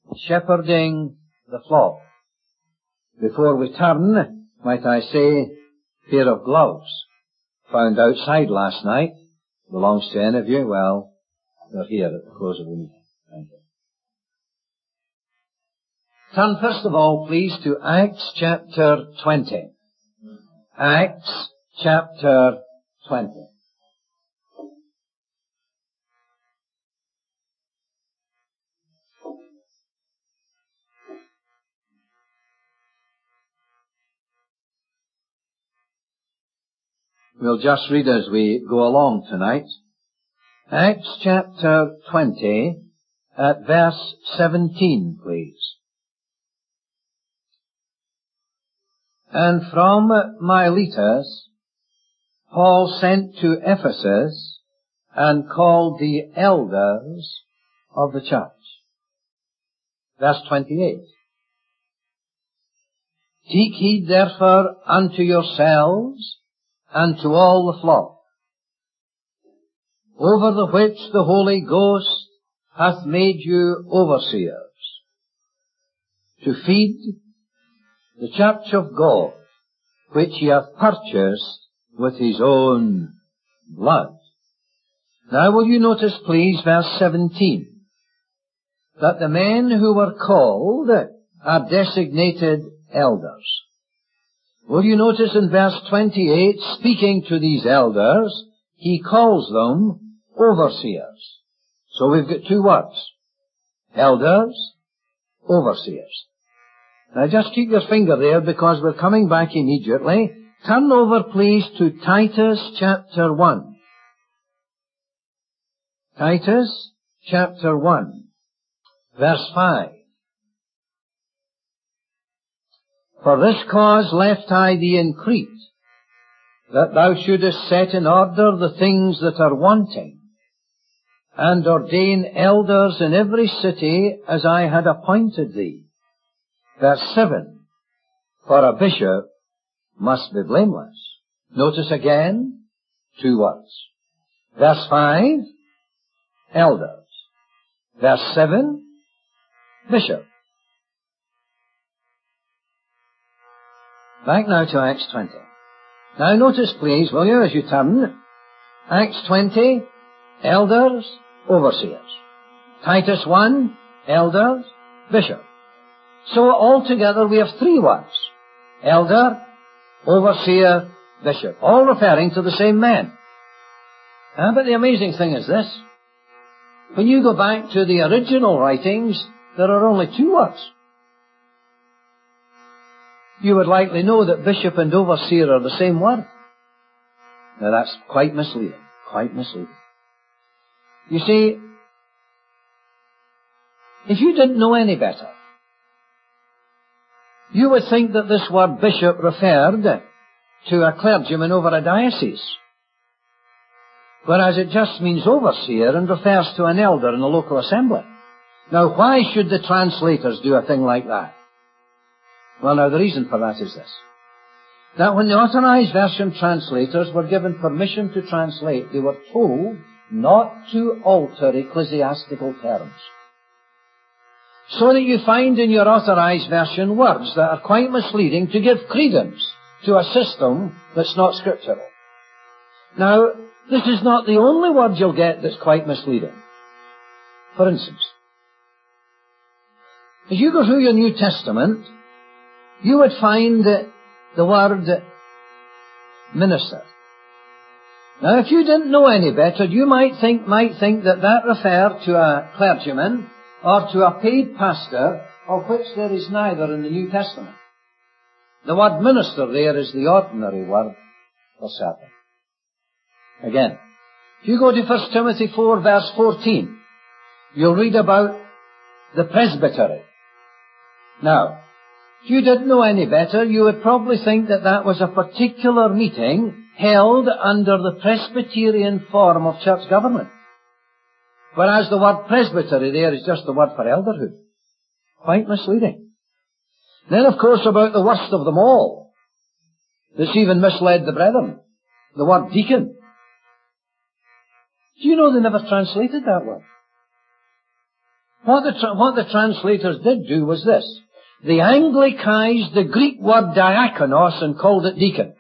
shepherding the flock. Before we turn, might I say, pair of gloves found outside last night. Belongs to any of you? Well, they're here at the close of the meeting. Thank you. Turn first of all, please, to Acts chapter 20. Acts chapter 20. We'll just read as we go along tonight. Acts chapter 20 at verse 17, please. And from Miletus, Paul sent to Ephesus and called the elders of the church. Verse 28. Take heed therefore unto yourselves and to all the flock, over the which the Holy Ghost hath made you overseers, to feed the church of God, which he hath purchased with his own blood. Now will you notice, please, verse 17, that the men who were called are designated elders. Will you notice in verse 28, speaking to these elders, he calls them overseers. So we've got two words. Elders, overseers. Now just keep your finger there because we're coming back immediately. Turn over please to Titus chapter 1. Titus chapter 1, verse 5. For this cause left I thee in Crete, that thou shouldest set in order the things that are wanting, and ordain elders in every city as I had appointed thee. Verse 7, for a bishop must be blameless. Notice again, two words. Verse 5, elders. Verse 7, bishop. Back now to Acts 20. Now notice please, will you, as you turn, Acts 20, elders, overseers. Titus 1, elders, bishop. So altogether we have three words. Elder, overseer, bishop. All referring to the same men. But the amazing thing is this. When you go back to the original writings, there are only two words. You would likely know that bishop and overseer are the same word. Now that's quite misleading. Quite misleading. You see, if you didn't know any better, you would think that this word bishop referred to a clergyman over a diocese, whereas it just means overseer and refers to an elder in a local assembly. Now why should the translators do a thing like that? Well, now the reason for that is this. That when the Authorized Version translators were given permission to translate, they were told not to alter ecclesiastical terms. So that you find in your Authorized Version words that are quite misleading to give credence to a system that's not scriptural. Now, this is not the only word you'll get that's quite misleading. For instance, as you go through your New Testament, you would find the word minister. Now, if you didn't know any better, you might think that referred to a clergyman or to a paid pastor, of which there is neither in the New Testament. The word minister there is the ordinary word for servant. Again, if you go to 1 Timothy 4 verse 14, you'll read about the presbytery. Now, if you didn't know any better, you would probably think that was a particular meeting held under the Presbyterian form of church government. Whereas the word presbytery there is just the word for elderhood. Quite misleading. Then, of course, about the worst of them all, that's even misled the brethren, the word deacon. Do you know they never translated that word? What the translators did do was this. They anglicized the Greek word diakonos and called it deacon.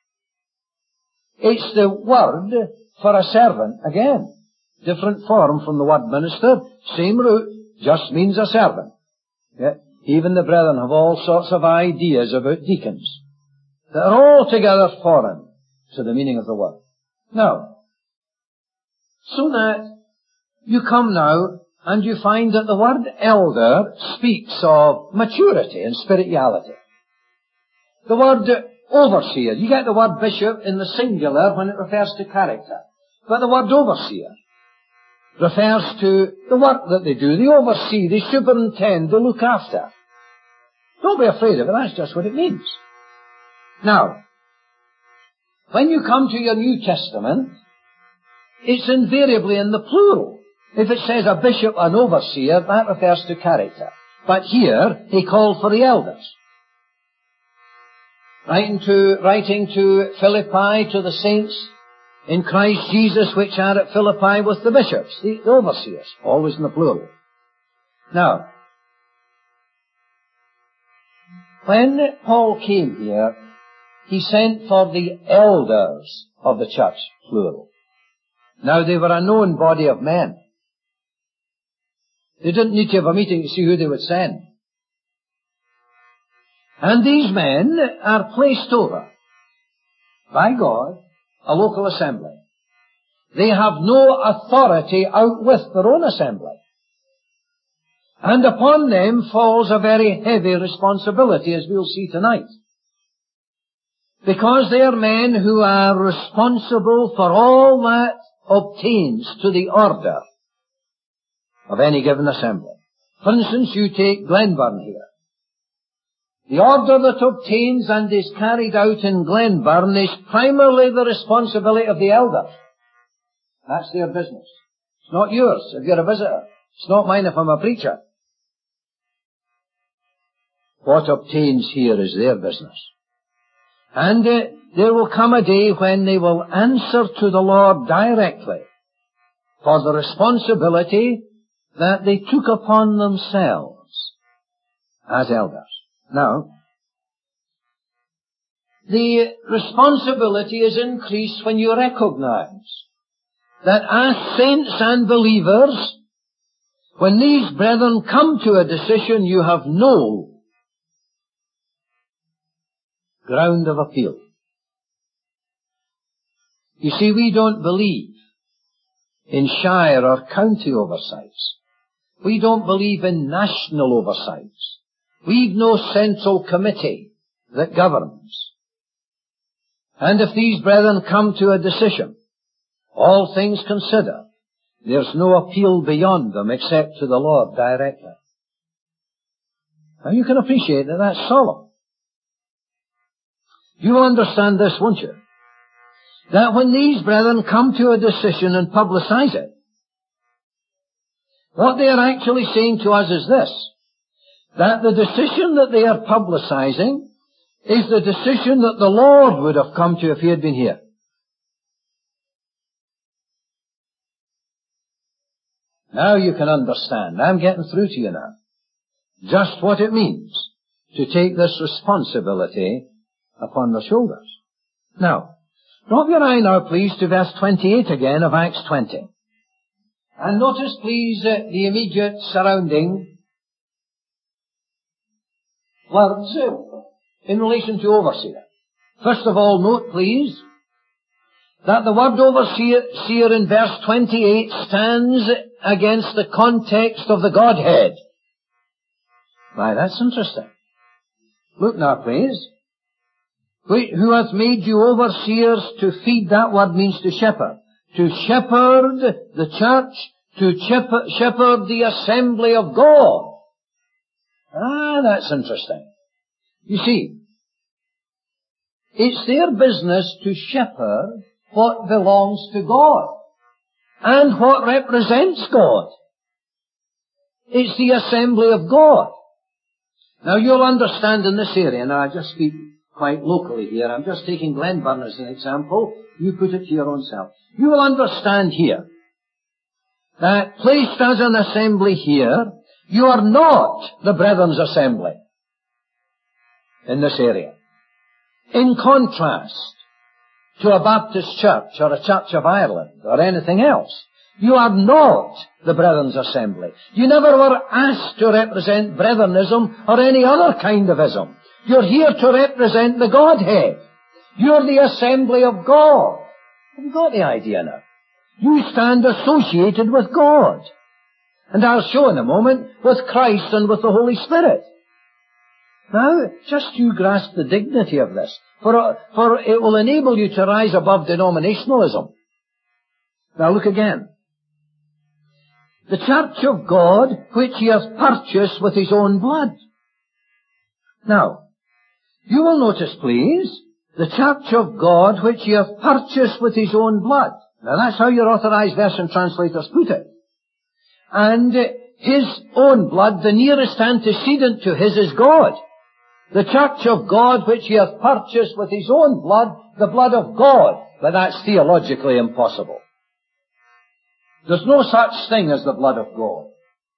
It's the word for a servant. Again, different form from the word minister, same root, just means a servant. Yeah? Even the brethren have all sorts of ideas about deacons that are altogether foreign to the meaning of the word. Now, so that you come now and you find that the word elder speaks of maturity and spirituality. The word overseer, you get the word bishop in the singular when it refers to character. But the word overseer refers to the work that they do. They oversee, they superintend, they look after. Don't be afraid of it, that's just what it means. Now, when you come to your New Testament, it's invariably in the plural. If it says a bishop, an overseer, that refers to character. But here, he called for the elders. Writing to Philippi, to the saints in Christ Jesus, which are at Philippi with the bishops, the overseers, always in the plural. Now, when Paul came here, he sent for the elders of the church, plural. Now, they were a known body of men. They didn't need to have a meeting to see who they would send. And these men are placed over by God, a local assembly. They have no authority out with their own assembly. And upon them falls a very heavy responsibility, as we'll see tonight. Because they are men who are responsible for all that obtains to the order of any given assembly. For instance, you take Glenburn here. The order that obtains and is carried out in Glenburn is primarily the responsibility of the elders. That's their business. It's not yours if you're a visitor. It's not mine if I'm a preacher. What obtains here is their business. And there will come a day when they will answer to the Lord directly for the responsibility that they took upon themselves as elders. Now, the responsibility is increased when you recognize that as saints and believers, when these brethren come to a decision, you have no ground of appeal. You see, we don't believe in shire or county oversights. We don't believe in national oversights. We've no central committee that governs. And if these brethren come to a decision, all things considered, there's no appeal beyond them except to the Lord directly. Now you can appreciate that that's solemn. You will understand this, won't you? That when these brethren come to a decision and publicize it, what they are actually saying to us is this, that the decision that they are publicizing is the decision that the Lord would have come to if He had been here. Now you can understand. I'm getting through to you now. Just what it means to take this responsibility upon their shoulders. Now, drop your eye now, please, to verse 28 again of Acts 20. And notice, please, the immediate surrounding words in relation to overseer. First of all, note, please, that the word overseer in verse 28 stands against the context of the Godhead. Why, that's interesting. Look now, please. Who hath made you overseers to feed? That word means to shepherd. To shepherd the church, to shepherd the assembly of God. Ah, that's interesting. You see, it's their business to shepherd what belongs to God and what represents God. It's the assembly of God. Now you'll understand in this area, and I just speak quite locally here, I'm just taking Glenburn as an example, you put it to your own self. You will understand here that placed as an assembly here, You are not the Brethren's Assembly in this area. In contrast to a Baptist church or a Church of Ireland or anything else, you are not the Brethren's Assembly. You never were asked to represent Brethrenism or any other kind of ism. You're here to represent the Godhead. You're the assembly of God. Have you got the idea now? You stand associated with God. And I'll show in a moment with Christ and with the Holy Spirit. Now, just you grasp the dignity of this, for it will enable you to rise above denominationalism. Now look again. The church of God, which he hath purchased with his own blood. Now, you will notice, please, the church of God, which he hath purchased with his own blood. Now that's how your authorized version translators put it. And his own blood, the nearest antecedent to his is God. The church of God, which he hath purchased with his own blood, the blood of God. But that's theologically impossible. There's no such thing as the blood of God.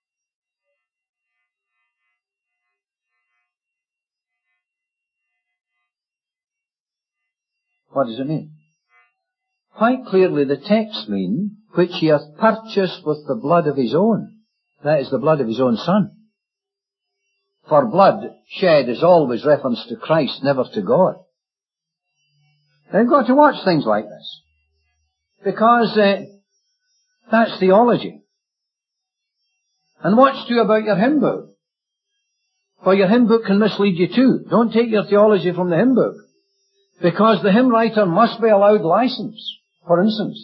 What does it mean? Quite clearly the text means, which he hath purchased with the blood of his own. That is the blood of his own Son. For blood shed is always reference to Christ, never to God. Now you've got to watch things like this. Because that's theology. And watch too about your hymn book. For your hymn book can mislead you too. Don't take your theology from the hymn book. Because the hymn writer must be allowed license. For instance,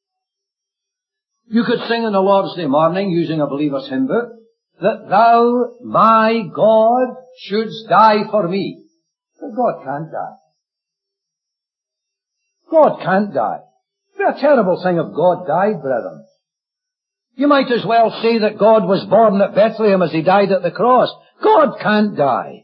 you could sing on the Lord's Day morning using a believer's hymn book, that thou, my God, shouldst die for me. But God can't die. God can't die. It'd be a terrible thing if God died, brethren. You might as well say that God was born at Bethlehem as he died at the cross. God can't die.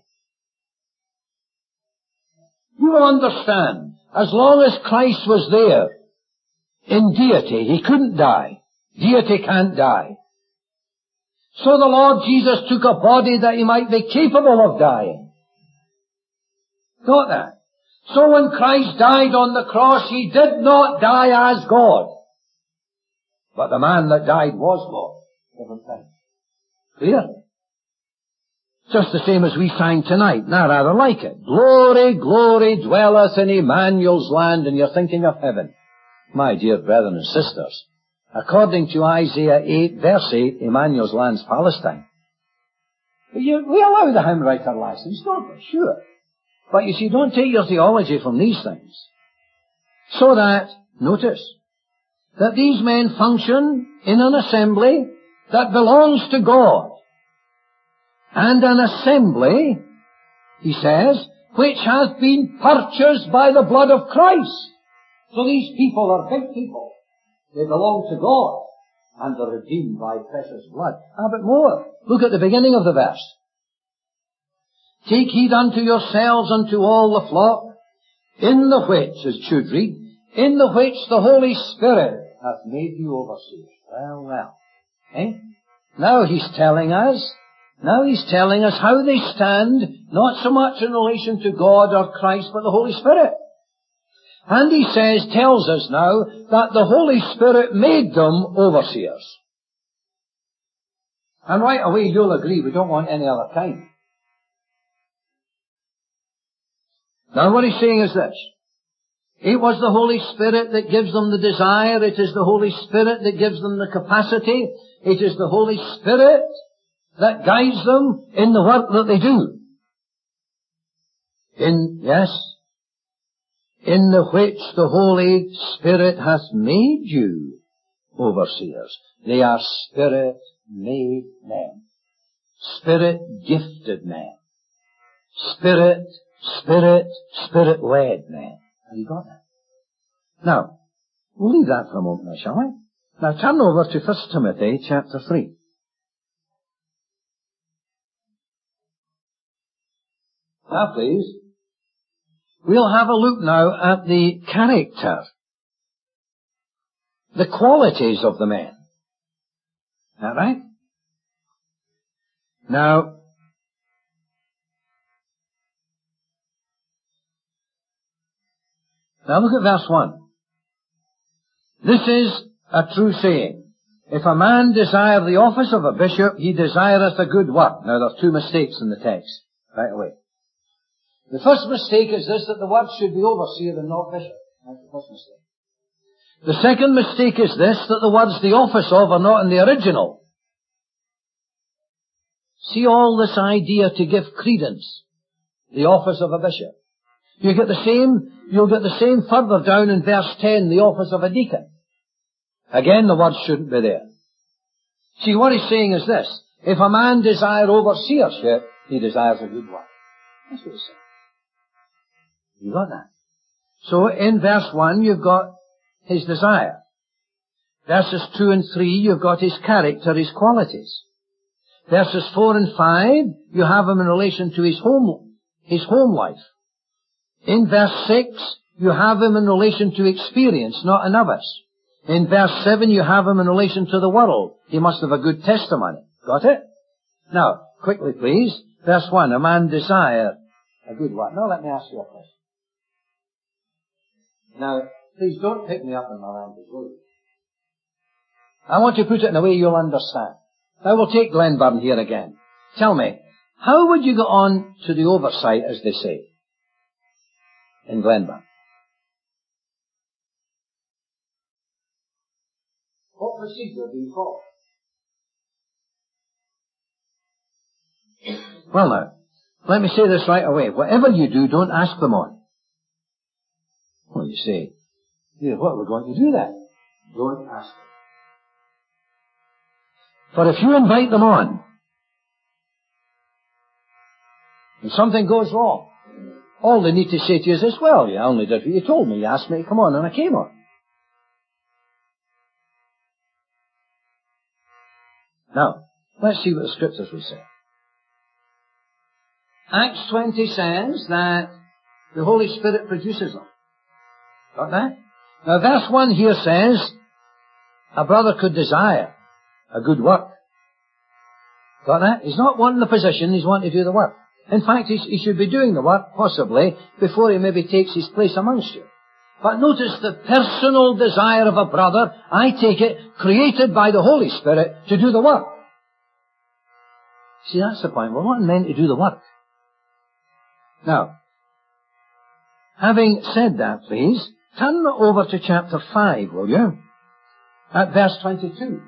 You will understand, as long as Christ was there in deity, he couldn't die. Deity can't die. So the Lord Jesus took a body that he might be capable of dying. Got that? So when Christ died on the cross, he did not die as God. But the man that died was God. Different thing. Clear? Just the same as we sang tonight, and I rather like it. Glory, glory dwelleth in Emmanuel's land, and you're thinking of heaven. My dear brethren and sisters, according to Isaiah 8, verse 8, Emmanuel's land's Palestine. We allow the hymn writer license, don't we? Sure. But you see, don't take your theology from these things. So that, notice, that these men function in an assembly that belongs to God. And an assembly, he says, which has been purchased by the blood of Christ. So these people are big people. They belong to God. And they're redeemed by precious blood. But more. Look at the beginning of the verse. Take heed unto yourselves, unto all the flock, in the which, as it should read, in the which the Holy Spirit hath made you overseers. Well. Now he's telling us how they stand, not so much in relation to God or Christ, but the Holy Spirit. And he tells us now, that the Holy Spirit made them overseers. And right away you'll agree, we don't want any other kind. Now what he's saying is this. It was the Holy Spirit that gives them the desire. It is the Holy Spirit that gives them the capacity. It is the Holy Spirit that guides them in the work that they do. In the which the Holy Spirit hath made you overseers. They are Spirit-made men. Spirit-gifted men. Spirit-led men. Have you got that? Now, we'll leave that for a moment now, shall we? Now turn over to 1 Timothy chapter 3. Now please, we'll have a look now at the character, the qualities of the men. Is that right? Now, look at verse 1. This is a true saying. If a man desire the office of a bishop, he desireth a good work. Now, there are two mistakes in the text, right away. The first mistake is this, that the word should be overseer and not bishop. That's the first mistake. The second mistake is this, that the words the office of are not in the original. See all this idea to give credence, the office of a bishop. You'll get the same further down in verse 10, the office of a deacon. Again, the word shouldn't be there. See, what he's saying is this, if a man desire overseership, he desires a good work. That's what he's saying. You got that? So in verse 1, you've got his desire. Verses 2 and 3, you've got his character, his qualities. Verses 4 and 5, you have him in relation to his home life. In verse 6, you have him in relation to experience, not a novice. In verse 7, you have him in relation to the world. He must have a good testimony. Got it? Now, quickly please, verse 1, a man desire a good work. Now let me ask you a question. Now, please don't pick me up in my language, will you? I want to put it in a way you'll understand. Now we'll take Glenburn here again. Tell me, how would you get on to the oversight, as they say, in Glenburn? What procedure do you follow? Well now, let me say this right away. Whatever you do, don't ask them on. Well, you say, yeah, what, we're going to do that? Don't ask them. For if you invite them on, and something goes wrong, all they need to say to you is this, well, you only did what you told me. You asked me to come on, and I came on. Now, let's see what the Scriptures will say. Acts 20 says that the Holy Spirit produces them. Got that? Now, verse 1 here says, a brother could desire a good work. Got that? He's not wanting the position, he's wanting to do the work. In fact, he should be doing the work, possibly, before he maybe takes his place amongst you. But notice the personal desire of a brother, I take it, created by the Holy Spirit to do the work. See, that's the point. We're not meant to do the work. Now, having said that, please, turn over to chapter 5, will you? At verse 22.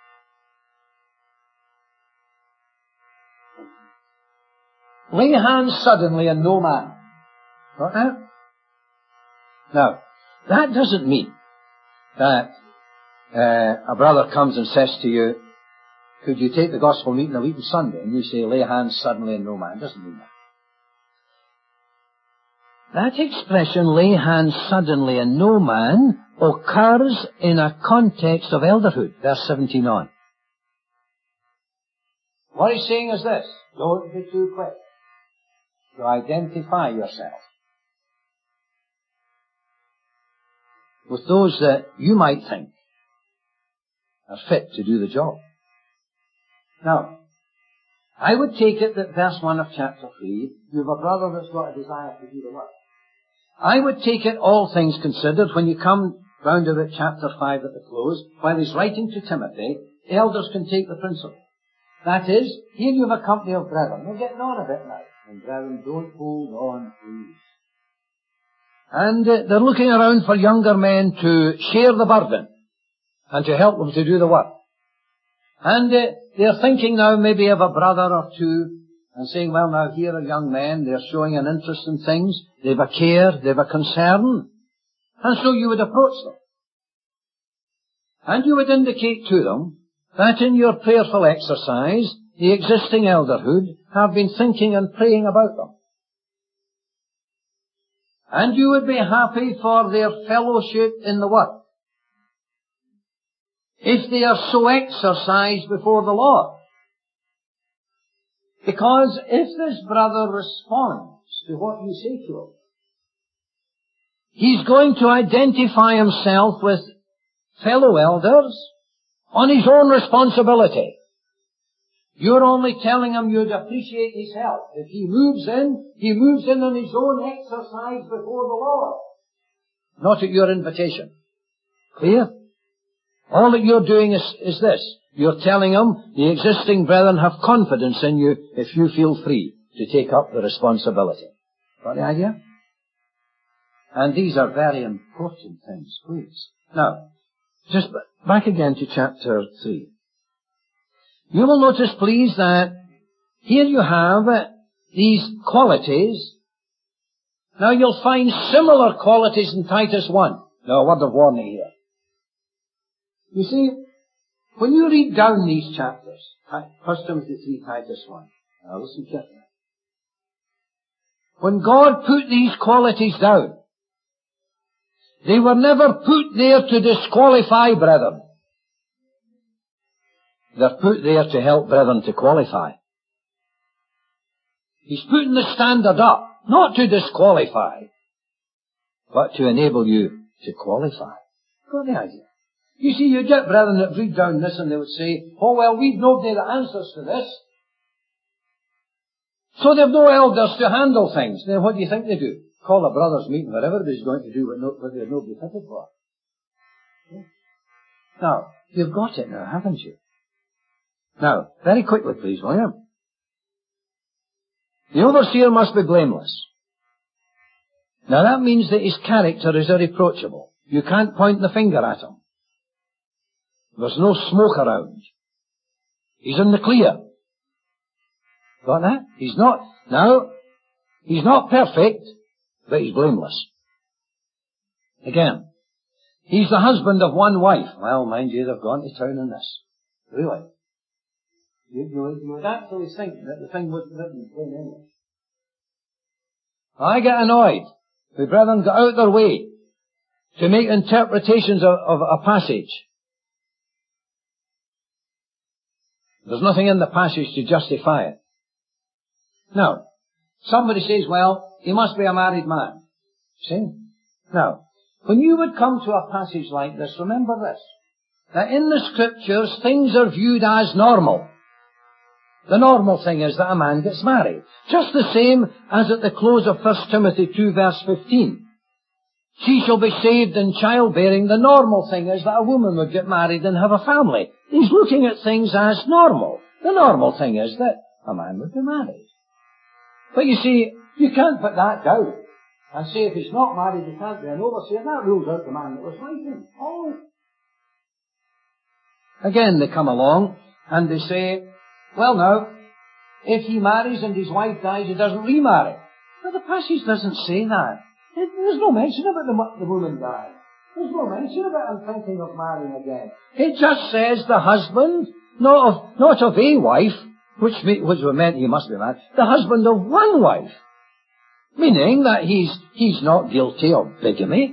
Lay hands suddenly on no man. Got that? Now, that doesn't mean that a brother comes and says to you, could you take the gospel meeting a week on Sunday? And you say, lay hands suddenly on no man. It doesn't mean that. That expression, lay hands suddenly on no man, occurs in a context of elderhood. Verse 17 on. What he's saying is this, don't be too quick to identify yourself with those that you might think are fit to do the job. Now, I would take it that verse 1 of chapter 3, you have a brother that's got a desire to do the work. I would take it, all things considered, when you come round about chapter 5 at the close, while he's writing to Timothy, elders can take the principle. That is, here you have a company of brethren. We're getting on a bit now. And brethren, don't hold on, please. And they're looking around for younger men to share the burden and to help them to do the work. And they're thinking now maybe of a brother or two and saying, well, now here are young men, they're showing an interest in things, they've a care, they've a concern. And so you would approach them. And you would indicate to them that in your prayerful exercise, the existing elderhood have been thinking and praying about them. And you would be happy for their fellowship in the work, if they are so exercised before the Lord. Because if this brother responds to what you say to him, he's going to identify himself with fellow elders on his own responsibility. You're only telling him you'd appreciate his help. If he moves in on his own exercise before the Lord. Not at your invitation. Clear? All that you're doing is this. You're telling him the existing brethren have confidence in you if you feel free to take up the responsibility. Got the idea? And these are very important things, please. Now, just back again to chapter 3. You will notice, please, that here you have these qualities. Now you'll find similar qualities in Titus 1. Now a word of warning here. You see, when you read down these chapters, 1 Timothy 3, Titus 1, now listen carefully. When God put these qualities down, they were never put there to disqualify brethren. They're put there to help brethren to qualify. He's putting the standard up, not to disqualify, but to enable you to qualify. Got the idea? You see, you get brethren that read down this and they would say, oh well, we've nobody that answers to this. So they've no elders to handle things. Then what do you think they do? Call a brothers' meeting where everybody's going to do what there's nobody fitted for. Yeah. Now, you've got it now, haven't you? Now, very quickly please, will you? The overseer must be blameless. Now that means that his character is irreproachable. You can't point the finger at him. There's no smoke around. He's in the clear. Got that? He's not perfect, but he's blameless. Again, he's the husband of one wife. Well, mind you, they've gone to town on this. Really? You would actually think that the thing wasn't written in plain English. I get annoyed when brethren go out their way to make interpretations of a passage. There's nothing in the passage to justify it. Now, somebody says, well, he must be a married man. See? Now, when you would come to a passage like this, remember this, that in the Scriptures, things are viewed as normal. The normal thing is that a man gets married. Just the same as at the close of 1 Timothy 2 verse 15. She shall be saved in childbearing. The normal thing is that a woman would get married and have a family. He's looking at things as normal. The normal thing is that a man would be married. But you see, you can't put that down and say if he's not married he can't be an overseer. That rules out the man that was writing. Oh. Again, they come along and they say, well now, if he marries and his wife dies, he doesn't remarry. But the passage doesn't say that. There's no mention about the woman dying. There's no mention about him thinking of marrying again. It just says the husband, not of a wife, which meant he must be married, the husband of one wife. Meaning that he's not guilty of bigamy.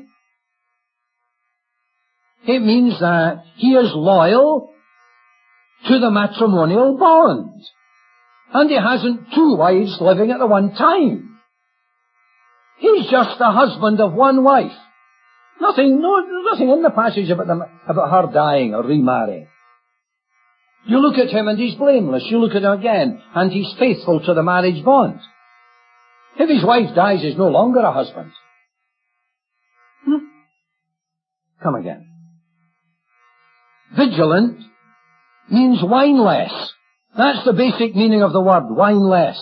It means that he is loyal to the matrimonial bond. And he hasn't two wives living at the one time. He's just the husband of one wife. Nothing in the passage about her dying or remarrying. You look at him and he's blameless. You look at him again and he's faithful to the marriage bond. If his wife dies, he's no longer a husband. Come again. Vigilant means wine less. That's the basic meaning of the word, wine less.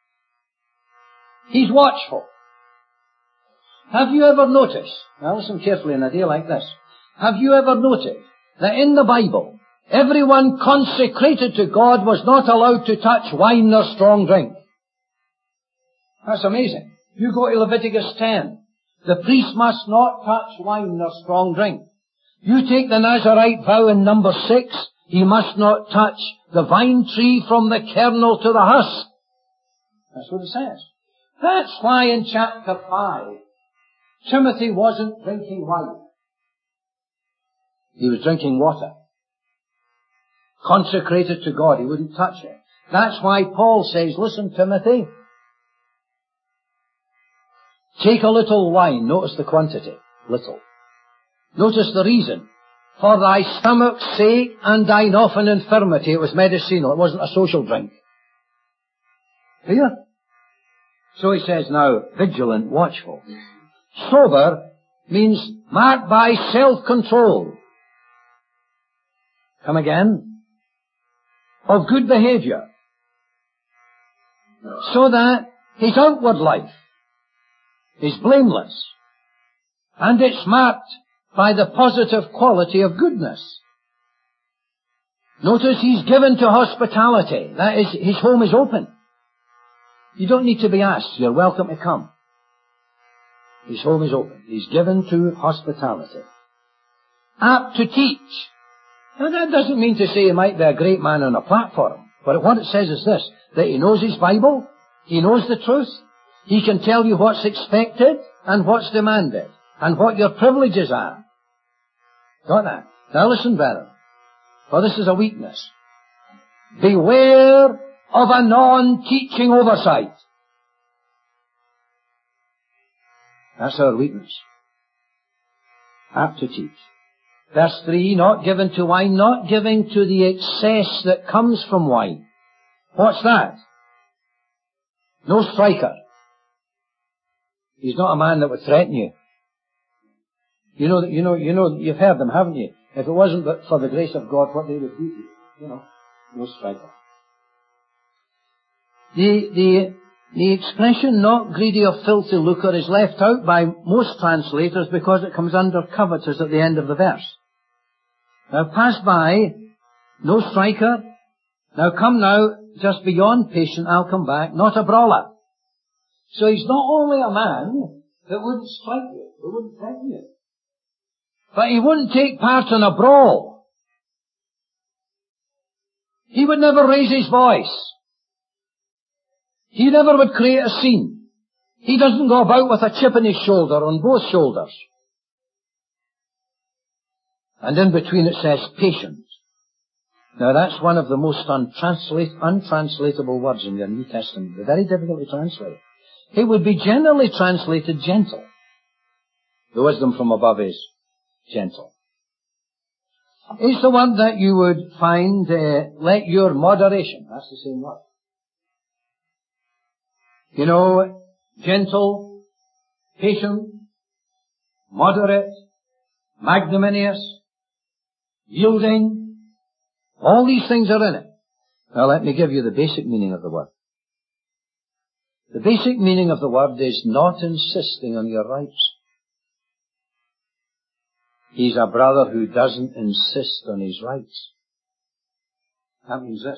He's watchful. Have you ever noticed, now listen carefully in a day like this, have you ever noted that in the Bible, everyone consecrated to God was not allowed to touch wine or strong drink? That's amazing. You go to Leviticus 10. The priest must not touch wine or strong drink. You take the Nazarite vow in number 6, he must not touch the vine tree from the kernel to the husk. That's what it says. That's why in chapter 5, Timothy wasn't drinking wine. He was drinking water. Consecrated to God, he wouldn't touch it. That's why Paul says, listen, Timothy, take a little wine. Notice the quantity. Little. Notice the reason. for thy stomach's sake and thine often infirmity. It was medicinal. It wasn't a social drink. Clear? So he says now, vigilant, watchful. Sober means marked by self-control. Come again. Of good behavior. So that his outward life is blameless. And it's marked by the positive quality of goodness. Notice he's given to hospitality. That is, his home is open. You don't need to be asked. You're welcome to come. His home is open. He's given to hospitality. Apt to teach. Now that doesn't mean to say he might be a great man on a platform. But what it says is this, that he knows his Bible, he knows the truth, he can tell you what's expected and what's demanded, and what your privileges are. Got that? Now listen, brethren, for this is a weakness. Beware of a non-teaching oversight. That's our weakness. Apt to teach. Verse 3, not given to wine, not giving to the excess that comes from wine. What's that? No striker. He's not a man that would threaten you. You've heard them, haven't you? If it wasn't but for the grace of God, what they would do to you. No striker. The expression not greedy of filthy lucre is left out by most translators because it comes under covetous at the end of the verse. Now pass by, no striker. Now come now, just beyond patient, I'll come back, not a brawler. So he's not only a man that wouldn't strike you, that wouldn't threaten you, but he wouldn't take part in a brawl. He would never raise his voice. He never would create a scene. He doesn't go about with a chip in his shoulder, on both shoulders. And in between it says patient. Now that's one of the most untranslatable words in the New Testament. They're very difficult to translate. It would be generally translated gentle. The wisdom from above is gentle. It's the one that you would find, let your moderation. That's the same word. Gentle, patient, moderate, magnanimous, yielding. All these things are in it. Now let me give you the basic meaning of the word. The basic meaning of the word is not insisting on your rights. He's a brother who doesn't insist on his rights. That means this.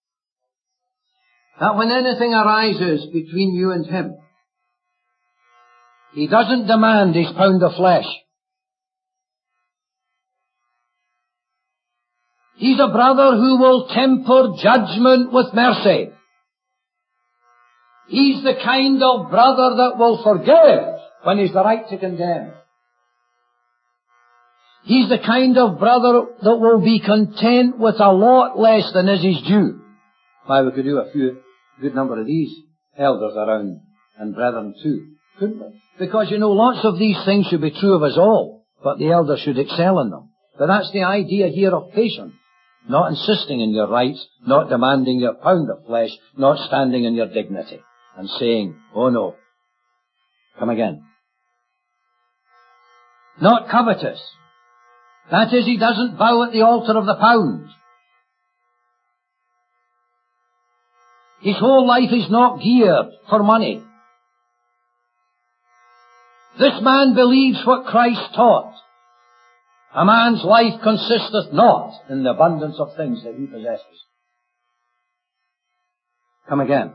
That when anything arises between you and him, he doesn't demand his pound of flesh. He's a brother who will temper judgment with mercy. He's the kind of brother that will forgive when he's the right to condemn. He's the kind of brother that will be content with a lot less than is his due. Why, we could do a good number of these elders around, and brethren too, couldn't we? Because lots of these things should be true of us all, but the elders should excel in them. But that's the idea here of patience. Not insisting on your rights, not demanding your pound of flesh, not standing in your dignity, and saying, oh no. Come again. Not covetous. That is, he doesn't bow at the altar of the pound. His whole life is not geared for money. This man believes what Christ taught. A man's life consisteth not in the abundance of things that he possesses. Come again.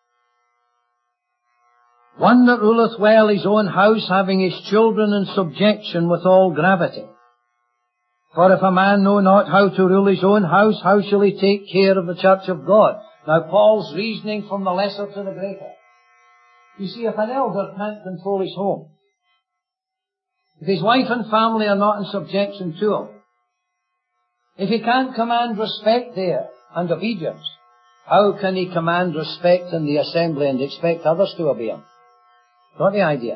One that ruleth well his own house, having his children in subjection with all gravity. For if a man know not how to rule his own house, how shall he take care of the church of God? Now Paul's reasoning from the lesser to the greater. You see, if an elder can't control his home, if his wife and family are not in subjection to him, if he can't command respect there and obedience, how can he command respect in the assembly and expect others to obey him? Not the idea.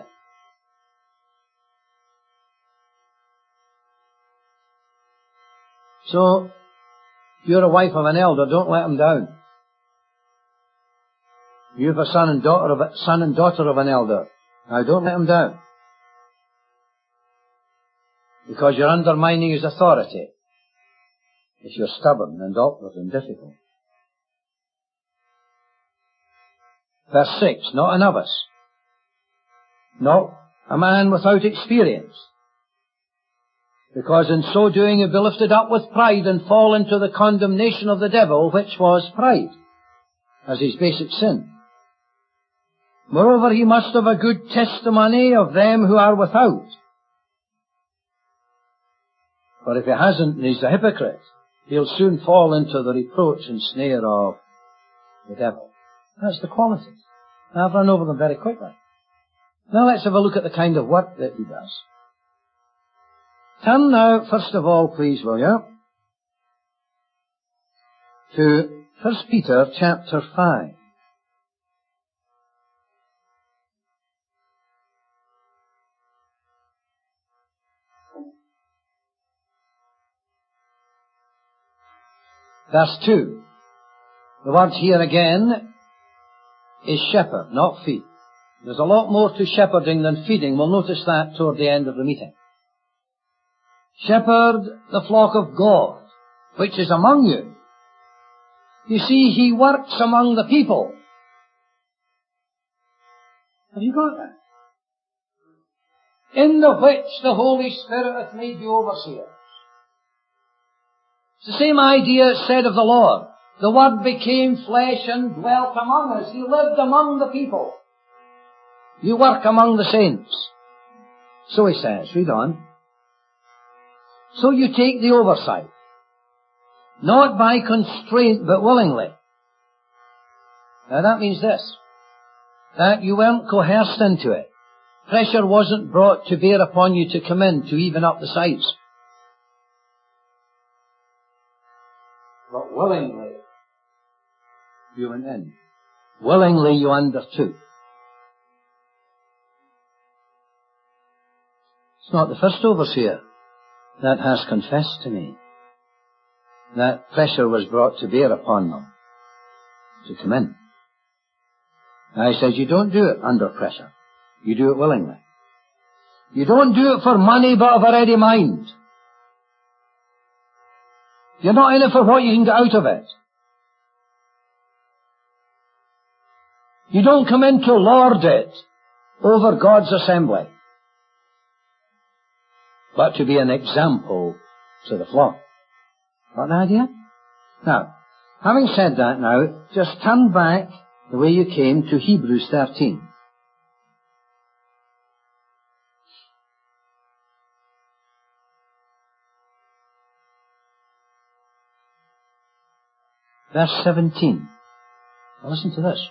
So, if you're a wife of an elder, don't let him down. You have a son and daughter of an elder. Now don't let him down. Because you're undermining his authority if you're stubborn and awkward and difficult. Verse 6, not a novice. Not a man without experience. Because in so doing he'll be lifted up with pride and fall into the condemnation of the devil, which was pride, as his basic sin. Moreover, he must have a good testimony of them who are without. For if he hasn't, and he's a hypocrite, he'll soon fall into the reproach and snare of the devil. That's the qualities. Now, I've run over them very quickly. Now let's have a look at the kind of work that he does. Turn now, first of all, please, will you, to 1 Peter chapter 5. Verse 2. The word here again is shepherd, not feed. There's a lot more to shepherding than feeding. We'll notice that toward the end of the meeting. Shepherd the flock of God, which is among you. You see, he works among the people. Have you got that? In the which the Holy Spirit hath made you overseers. It's the same idea said of the Lord. The Word became flesh and dwelt among us. He lived among the people. You work among the saints. So he says, read on. So you take the oversight, not by constraint, but willingly. Now that means this, that you weren't coerced into it. Pressure wasn't brought to bear upon you to come in to even up the sides. But willingly you went in. Willingly you undertook. It's not the first overseer that has confessed to me that pressure was brought to bear upon them to come in. Now he says you don't do it under pressure. You do it willingly. You don't do it for money but of a ready mind. You're not in it for what you can get out of it. You don't come in to lord it over God's assembly, but to be an example to the flock. Got the idea? Now, having said that now, just turn back the way you came to Hebrews 13. Verse 17. Now listen to this.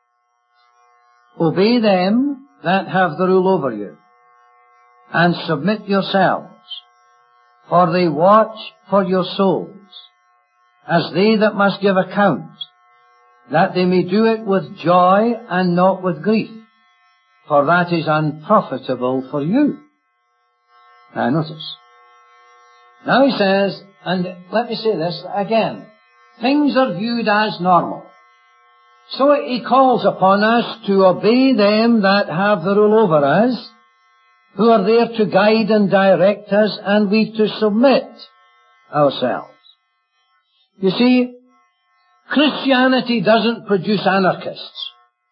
Obey them that have the rule over you, and submit yourselves, for they watch for your souls, as they that must give account, that they may do it with joy and not with grief, for that is unprofitable for you. Now notice. Now he says, and let me say this again, things are viewed as normal. So he calls upon us to obey them that have the rule over us, who are there to guide and direct us, and we to submit ourselves. You see, Christianity doesn't produce anarchists.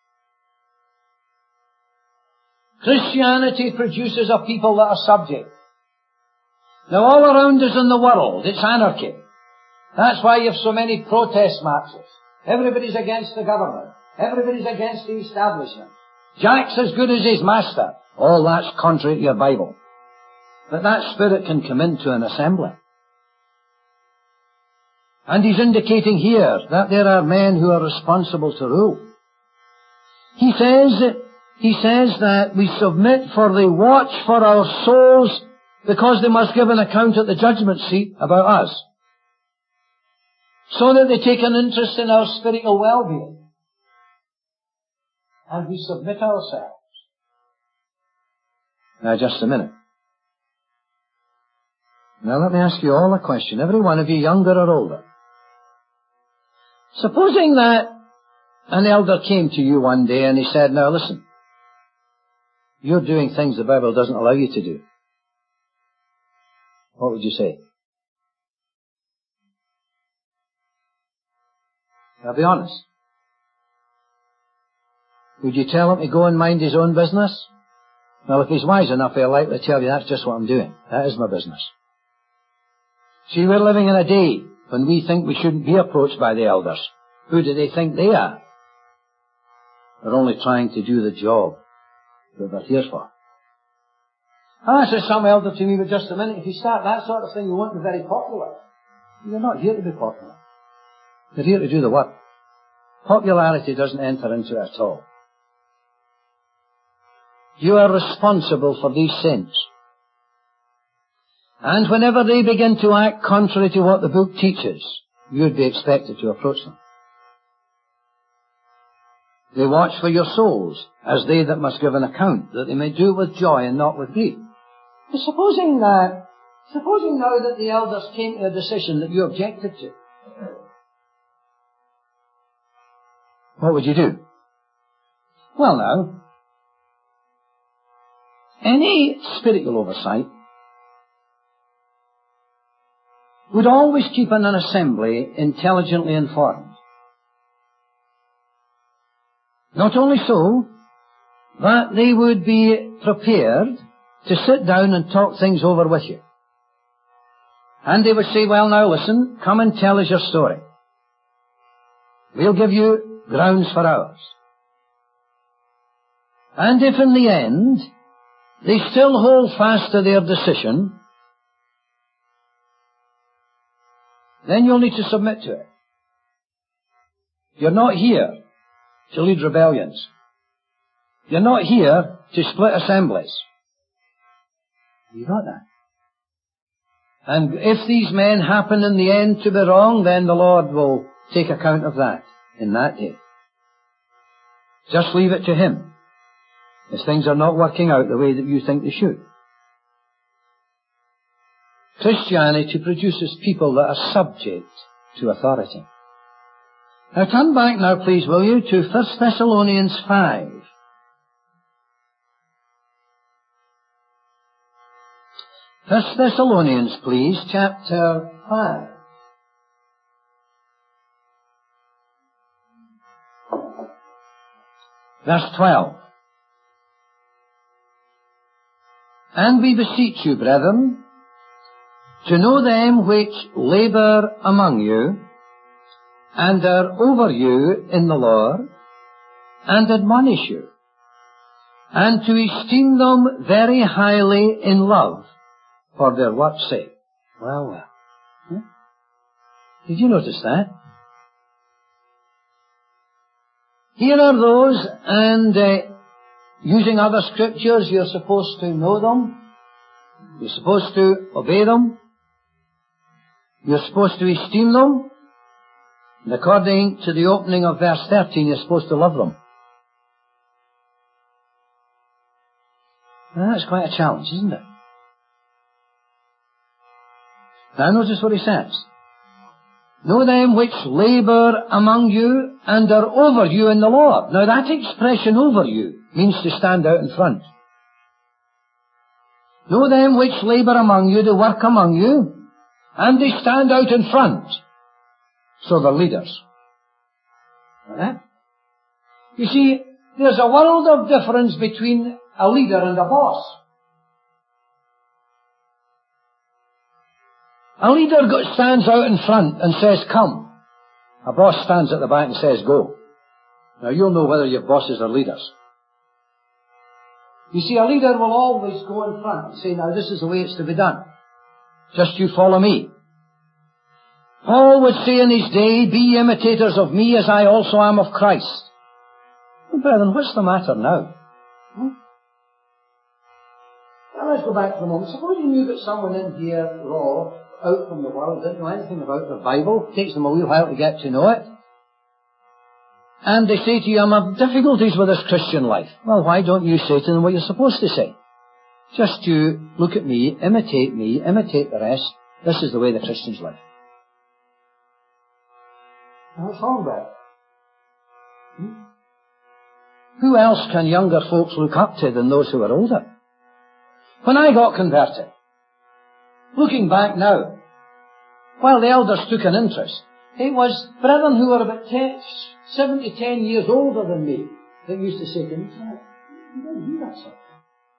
Christianity produces a people that are subject. Now all around us in the world, it's anarchy. That's why you have so many protest marches. Everybody's against the government. Everybody's against the establishment. Jack's as good as his master. All that's contrary to your Bible. But that spirit can come into an assembly. And he's indicating here that there are men who are responsible to rule. He says that we submit, for they watch for our souls, because they must give an account at the judgment seat about us. So that they take an interest in our spiritual well-being. And we submit ourselves. Now just a minute. Now let me ask you all a question, every one of you, younger or older. Supposing that an elder came to you one day and he said, now listen, you're doing things the Bible doesn't allow you to do. What would you say? Now be honest. Would you tell him to go and mind his own business? Well, if he's wise enough, he'll likely tell you, that's just what I'm doing. That is my business. See, we're living in a day when we think we shouldn't be approached by the elders. Who do they think they are? They're only trying to do the job that they're here for. Says some elder to me, but just a minute, if you start that sort of thing, you won't be very popular. You're not here to be popular. You're here to do the work. Popularity doesn't enter into it at all. You are responsible for these saints. And whenever they begin to act contrary to what the book teaches, you'd be expected to approach them. They watch for your souls, as they that must give an account, that they may do it with joy and not with grief. But supposing now that the elders came to a decision that you objected to, what would you do? Well now, any spiritual oversight would always keep an assembly intelligently informed. Not only so, but they would be prepared to sit down and talk things over with you. And they would say, well now listen, come and tell us your story. We'll give you grounds for ours. And if in the end they still hold fast to their decision, then you'll need to submit to it. You're not here to lead rebellions. You're not here to split assemblies. You got that? And if these men happen in the end to be wrong, then the Lord will take account of that in that day. Just leave it to Him, if things are not working out the way that you think they should. Christianity produces people that are subject to authority. Now turn back now, please, will you, to 1 Thessalonians 5. 1 Thessalonians, please, chapter 5. Verse 12. And we beseech you, brethren, to know them which labour among you, and are over you in the Lord, and admonish you, and to esteem them very highly in love, for their work's sake. Well. Did you notice that? Here are those, and using other scriptures, you're supposed to know them. You're supposed to obey them. You're supposed to esteem them. And according to the opening of verse 13, you're supposed to love them. Now, that's quite a challenge, isn't it? Now notice what he says. Know them which labour among you and are over you in the Lord. Now that expression, over you, means to stand out in front. Know them which labour among you, to work among you, and they stand out in front. So they're leaders. Right? You see, there's a world of difference between a leader and a boss. A leader stands out in front and says, come. A boss stands at the back and says, go. Now you'll know whether you're bosses or leaders. You see, a leader will always go in front and say, now this is the way it's to be done. Just you follow me. Paul would say in his day, be imitators of me as I also am of Christ. Well, brethren, what's the matter now? Now let's go back for a moment. Suppose you knew that someone in here, raw, out from the world, didn't know anything about the Bible. It takes them a wee while to get to know it. And they say to you, I'm having difficulties with this Christian life. Well, why don't you say to them what you're supposed to say? Just you look at me, imitate the rest. This is the way the Christians live. And what's wrong with it? Who else can younger folks look up to than those who are older? When I got converted, looking back now, while the elders took an interest, it was brethren who were about 7 to 10 years older than me that used to say to me, you don't do that sort of thing.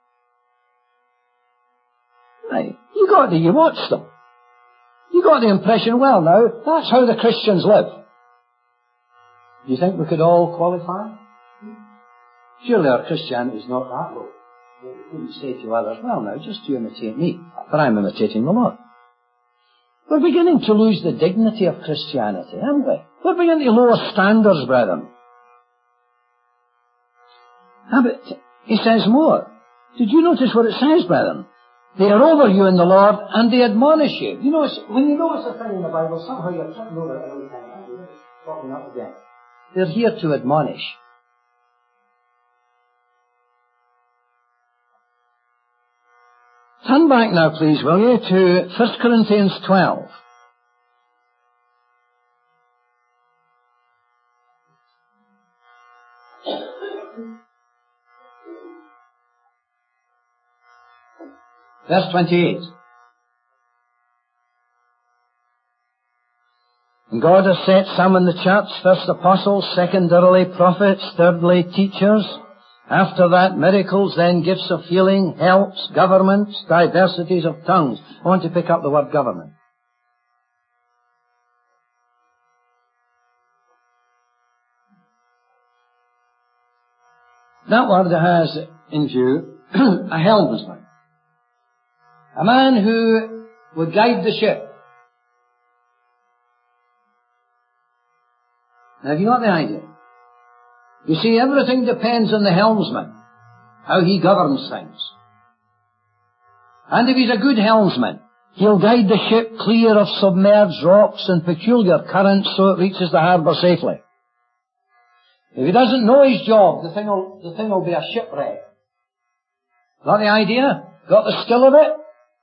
Right. You watch them. You got the impression, well now, that's how the Christians live. Do you think we could all qualify? Surely our Christianity is not that low. We couldn't say to others, well now, just you imitate me, for I'm imitating the Lord. We're beginning to lose the dignity of Christianity, aren't we? We're beginning to lower standards, brethren. But he says more. Did you notice what it says, brethren? They are over you in the Lord, and they admonish you. You know, when you notice a thing in the Bible, somehow you're tripping over it every time. You're talking up again. They're here to admonish. Turn back now, please, will you, to 1 Corinthians 12. Verse 28. And God has set some in the church, first apostles, secondarily prophets, thirdly teachers, after that miracles, then gifts of healing, helps, governments, diversities of tongues. I want to pick up the word government. That word has in view a helmsman. A man who would guide the ship. Now have you got the idea? You see, everything depends on the helmsman, how he governs things. And if he's a good helmsman, he'll guide the ship clear of submerged rocks and peculiar currents so it reaches the harbour safely. If he doesn't know his job, the thing will be a shipwreck. Got the idea? Got the skill of it?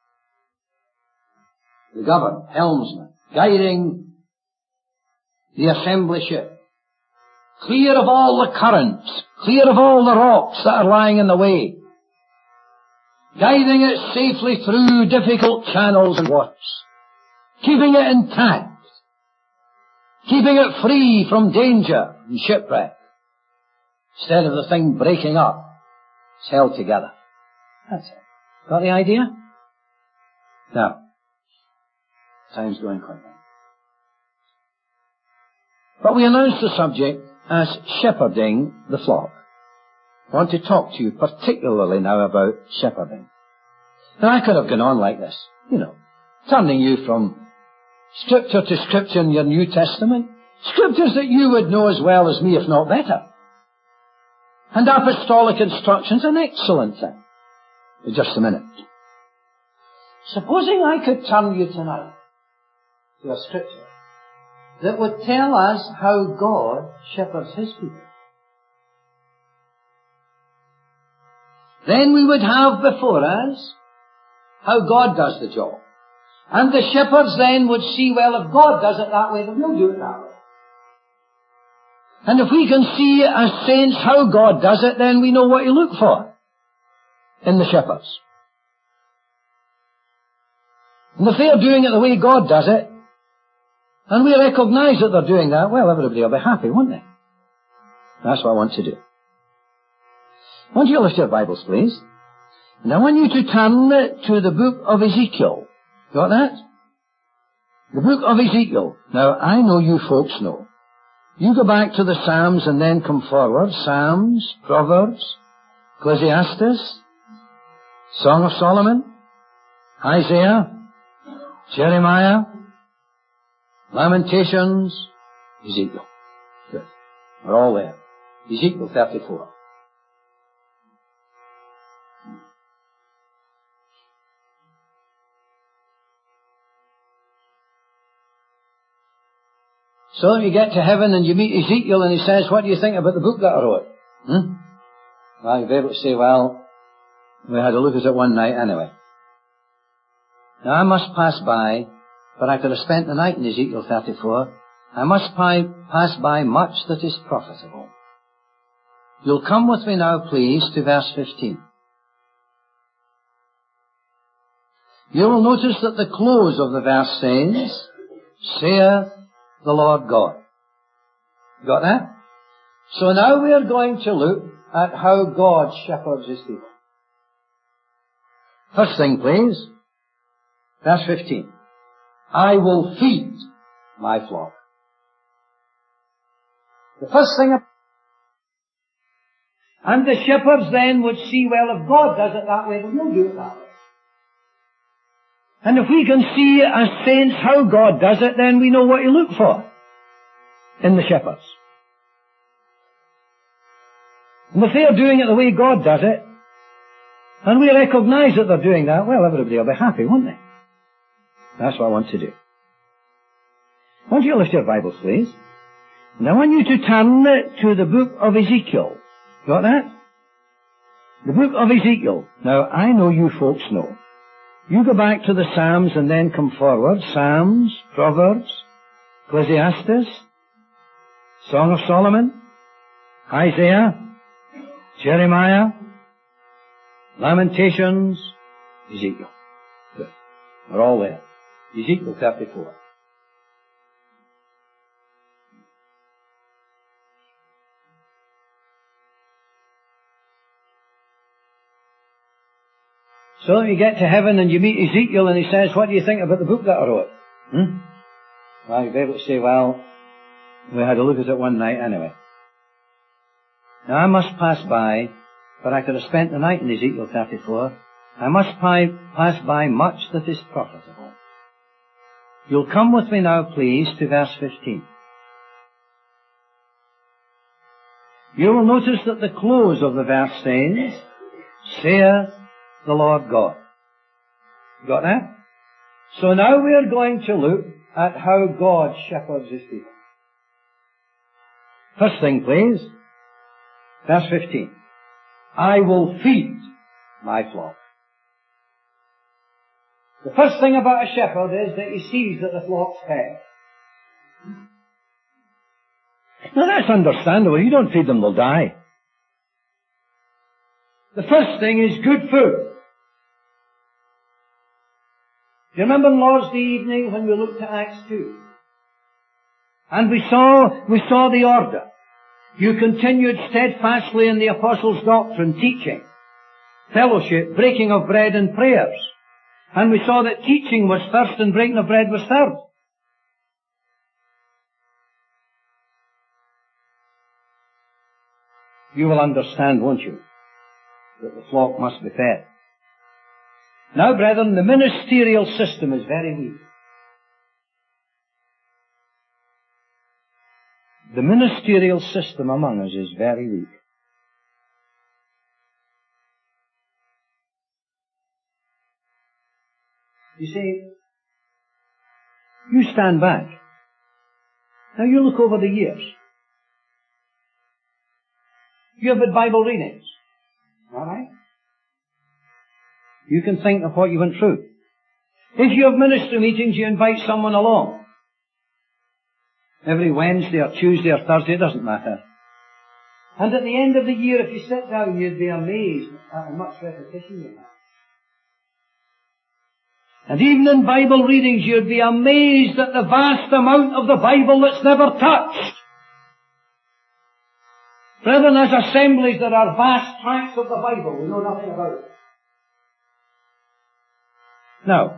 The governor, helmsman, guiding the assembly ship. Clear of all the currents, clear of all the rocks that are lying in the way. Guiding it safely through difficult channels and waters. Keeping it intact. Keeping it free from danger and shipwreck. Instead of the thing breaking up, it's held together. That's it. Got the idea? Now, time's going quickly. But we announced the subject as shepherding the flock. I want to talk to you particularly now about shepherding. Now I could have gone on like this, turning you from scripture to scripture in your New Testament, scriptures that you would know as well as me, if not better. And apostolic instruction's an excellent thing. In just a minute. Supposing I could turn you tonight to a scripture that would tell us how God shepherds His people. Then we would have before us how God does the job. And the shepherds then would see, well, if God does it that way, then we'll do it that way. And if we can see as saints how God does it, then we know what to look for in the shepherds. And if they're doing it the way God does it, and we recognize that they're doing that, well, everybody will be happy, won't they? That's what I want to do. I want you to lift your Bibles, please. And I want you to turn to the book of Ezekiel. Got that? The book of Ezekiel. Now, I know you folks know. You go back to the Psalms and then come forward. Psalms, Proverbs, Ecclesiastes, Song of Solomon, Isaiah, Jeremiah, Lamentations, Ezekiel. Good. We're all there. Ezekiel 34. So you get to heaven and you meet Ezekiel and he says, what do you think about the book that I wrote? Well, you'll be able to say, well, We had a look at it one night anyway. Now I must pass by, for I could have spent the night in Ezekiel 34. I must pass by much that is profitable. You'll come with me now, please, to verse 15. You will notice that the close of the verse says, saith the Lord God. Got that? So now we are going to look at how God shepherds his people. First thing, please, verse 15. I will feed my flock. The first thing, and the shepherds then would see, well, if God does it that way, then we'll do it that way. And if we can see as saints how God does it, then we know what to look for in the shepherds. And if they are doing it the way God does it, and we recognize that they're doing that, well, everybody will be happy, won't they? That's what I want to do. I want you to lift your Bibles, please. And I want you to turn to the book of Ezekiel. Got that? The book of Ezekiel. Now, I know you folks know. You go back to the Psalms and then come forward. Psalms, Proverbs, Ecclesiastes, Song of Solomon, Isaiah, Jeremiah, Lamentations, Ezekiel. Good. They're all there. Ezekiel 34. So you get to heaven and you meet Ezekiel and he says, what do you think about the book that I wrote? Well, you'll be able to say, well, we had a look at it one night anyway. Now I must pass by, but I could have spent the night in Ezekiel 34. I must pass by much that is profitable. You'll come with me now, please, to verse 15. You will notice that the close of the verse says, saith the Lord God. Got that? So now we are going to look at how God shepherds his people. First thing, please, verse 15. I will feed my flock. The first thing about a shepherd is that he sees that the flock's fed. Now that's understandable. You don't feed them, they'll die. The first thing is good food. Do you remember on Lord's Day evening when we looked at Acts 2? And we saw the order. You continued steadfastly in the apostles' doctrine, teaching, fellowship, breaking of bread and prayers. And we saw that teaching was first and breaking of bread was third. You will understand, won't you, that the flock must be fed. Now, brethren, the ministerial system is very weak. The ministerial system among us is very weak. You see, you stand back. Now you look over the years. You have had Bible readings. Alright? You can think of what you went through. If you have ministry meetings, you invite someone along. Every Wednesday or Tuesday or Thursday, it doesn't matter. And at the end of the year, if you sit down, you'd be amazed at how much repetition you have. And even in Bible readings, you'd be amazed at the vast amount of the Bible that's never touched. Brethren, as assemblies, there are vast tracts of the Bible we know nothing about. Now,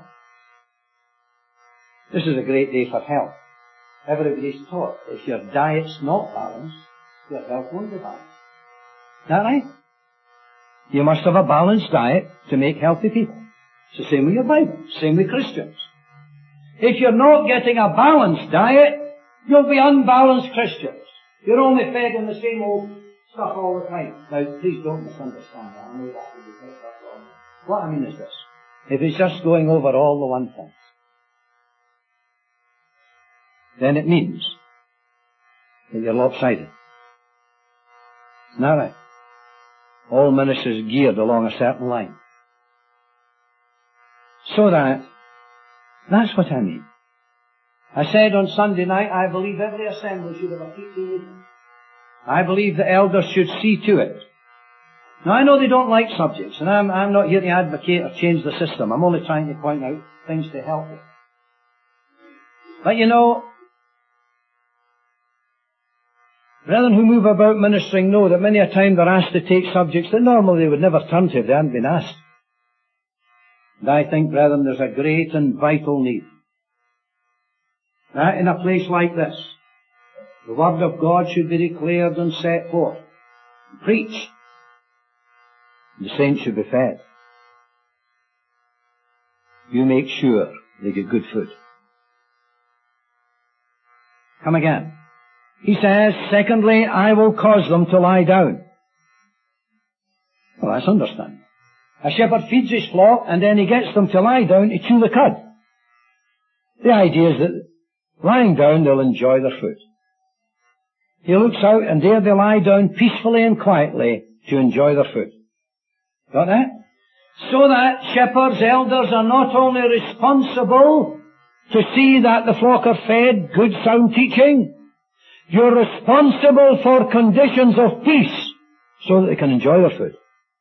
this is a great day for health. Everybody's taught if your diet's not balanced, your health won't be balanced. Is that right? You must have a balanced diet to make healthy people. It's the same with your Bible, same with Christians. If you're not getting a balanced diet, you'll be unbalanced Christians. You're only fed on the same old stuff all the time. Now, please don't misunderstand that. I know that would be picked up wrong. What I mean is this. If it's just going over all the one thing, then it means that you're lopsided. Isn't that right? All ministers geared along a certain line. So that's what I mean. I said on Sunday night, I believe every assembly should have a teaching meeting. I believe the elders should see to it. Now I know they don't like subjects, and I'm not here to advocate or change the system. I'm only trying to point out things to help it. But you know, brethren who move about ministering know that many a time they're asked to take subjects that normally they would never turn to if they hadn't been asked. And I think, brethren, there's a great and vital need that in a place like this, the Word of God should be declared and set forth, and preached. The saints should be fed. You make sure they get good food. Come again. He says, secondly, I will cause them to lie down. Well, that's understandable. A shepherd feeds his flock and then he gets them to lie down to chew the cud. The idea is that lying down they'll enjoy their food. He looks out and there they lie down peacefully and quietly to enjoy their food. Got that? So that shepherds, elders are not only responsible to see that the flock are fed good sound teaching, you're responsible for conditions of peace so that they can enjoy their food.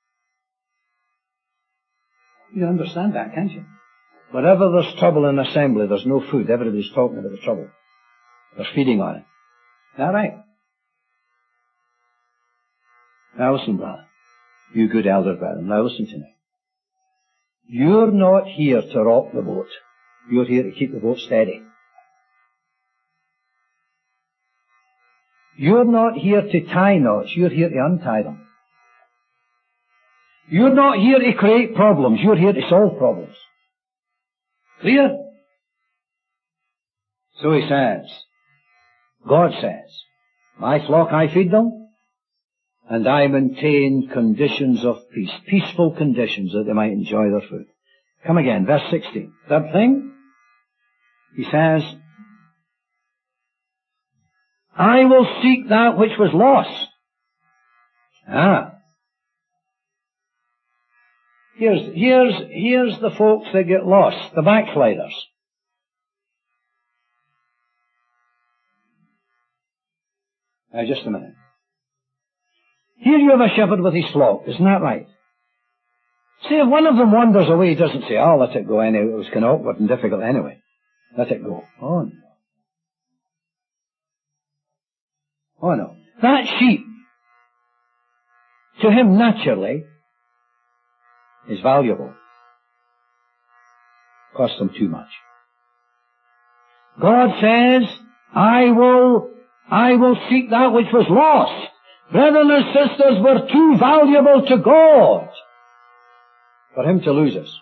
You understand that, can't you? Wherever there's trouble in assembly, there's no food. Everybody's talking about the trouble. They're feeding on it. Is that right? Now listen, brother. You good elder brethren, now listen to me. You're not here to rock the boat. You're here to keep the boat steady. You're not here to tie knots. You're here to untie them. You're not here to create problems. You're here to solve problems. Clear? So he says, God says, my flock I feed them, and I maintain conditions of peace, peaceful conditions that they might enjoy their food. Come again, verse 16. Third thing, he says, I will seek that which was lost. Here's the folks that get lost, the backsliders. Now just a minute. Here you have a shepherd with his flock, isn't that right? See, if one of them wanders away, he doesn't say, oh, let it go anyway, it was kind of awkward and difficult anyway. Let it go. Oh, no. Oh, no. That sheep, to him naturally, is valuable. Costs him too much. God says, I will seek that which was lost. Brethren and sisters, we're too valuable to God for him to lose us.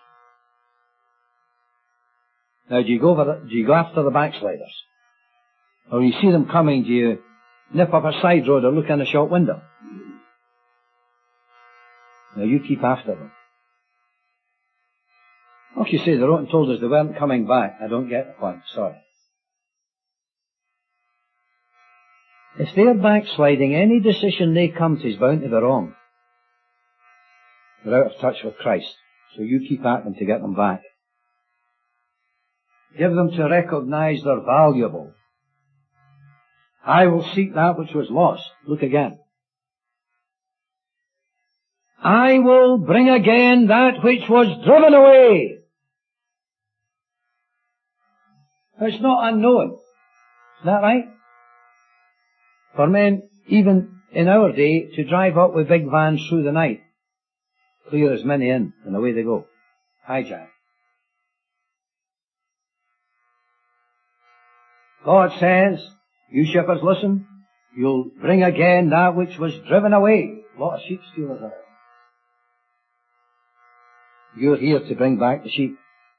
Now, do you go after the backsliders? Or you see them coming, do you nip up a side road or look in a shop window? Now, you keep after them. If you say they wrote and told us they weren't coming back, I don't get the point, sorry. If they're backsliding, any decision they come to is bound to be wrong. They're out of touch with Christ. So you keep at them to get them back. Give them to recognize they're valuable. I will seek that which was lost. Look again. I will bring again that which was driven away. It's not unknown. Is that right? For men, even in our day, to drive up with big vans through the night, clear as many in, and away they go. Hijack. God says, you shepherds listen, you'll bring again that which was driven away. A lot of sheep stealers are. You're here to bring back the sheep.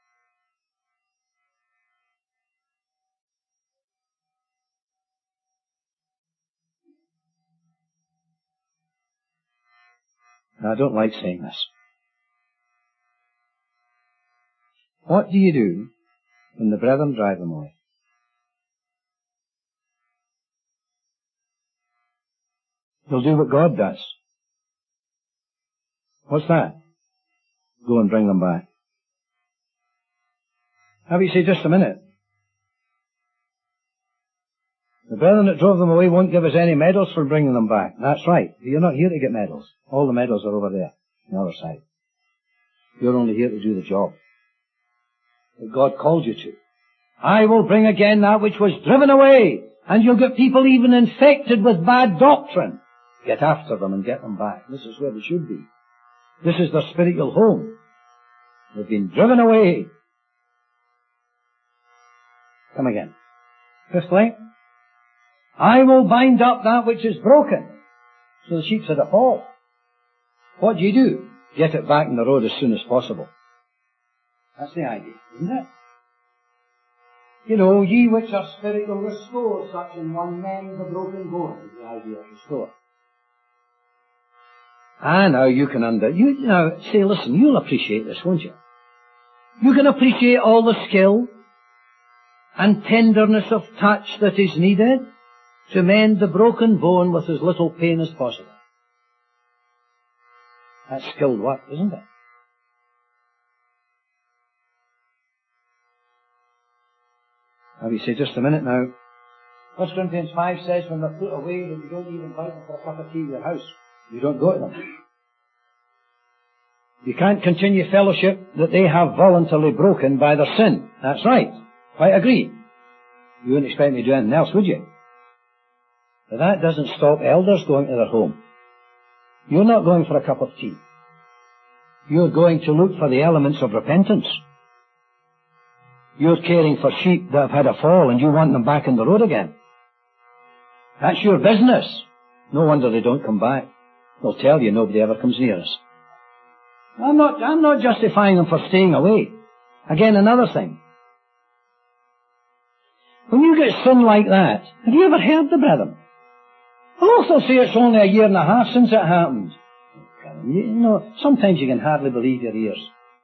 Now, I don't like saying this. What do you do when the brethren drive them away? You'll do what God does. What's that? Go and bring them back. Now you say, just a minute. The brethren that drove them away won't give us any medals for bringing them back. That's right. You're not here to get medals. All the medals are over there, on the other side. You're only here to do the job that God called you to. I will bring again that which was driven away, and you'll get people even infected with bad doctrine. Get after them and get them back. This is where they should be. This is their spiritual home. They've been driven away. Come again. Fifthly, I will bind up that which is broken. So the sheep's at a fall. What do? Get it back on the road as soon as possible. That's the idea, isn't it? You know, ye which are spiritual, restore such an one, mend the broken bone, is the idea of restore. Now you can now say, listen, you'll appreciate this, won't you? You can appreciate all the skill and tenderness of touch that is needed to mend the broken bone with as little pain as possible. That's skilled work, isn't it? Now you say, just a minute now. 1 Corinthians 5 says when they're put away that you don't even invite them for a cup of tea in your house. You don't go to them. You can't continue fellowship that they have voluntarily broken by their sin. That's right. Quite agree. You wouldn't expect me to do anything else, would you? But that doesn't stop elders going to their home. You're not going for a cup of tea. You're going to look for the elements of repentance. You're caring for sheep that have had a fall and you want them back on the road again. That's your business. No wonder they don't come back. They'll tell you nobody ever comes near us. I'm not justifying them for staying away. Again, another thing. When you get sin like that, have you ever heard the brethren? Oh, they'll say it's only a year and a half since it happened. You know, sometimes you can hardly believe your ears.